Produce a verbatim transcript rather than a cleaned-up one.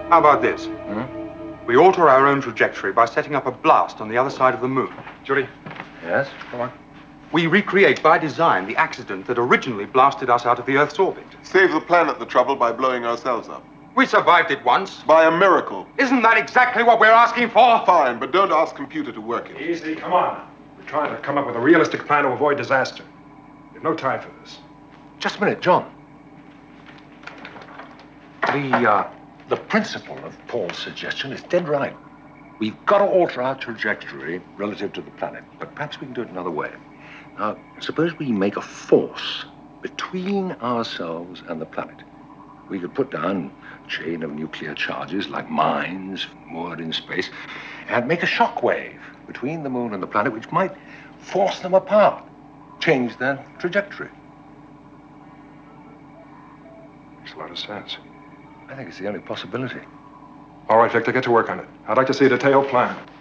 How about this? Hmm? We alter our own trajectory by setting up a blast on the other side of the moon. Judy? Yes? Come on. We recreate by design the accident that originally blasted us out of the Earth's orbit. Save the planet the trouble by blowing ourselves up. We survived it once. By a miracle. Isn't that exactly what we're asking for? Fine, but don't ask computer to work it. Easy, come on. We're trying to come up with a realistic plan to avoid disaster. We have no time for this. Just a minute, John. The, uh, the principle of Paul's suggestion is dead right. We've got to alter our trajectory relative to the planet, but perhaps we can do it another way. Now, suppose we make a force between ourselves and the planet. We could put down a chain of nuclear charges like mines moored in space and make a shock wave between the moon and the planet, which might force them apart, change their trajectory. Makes a lot of sense. I think it's the only possibility. All right, Victor, get to work on it. I'd like to see a detailed plan.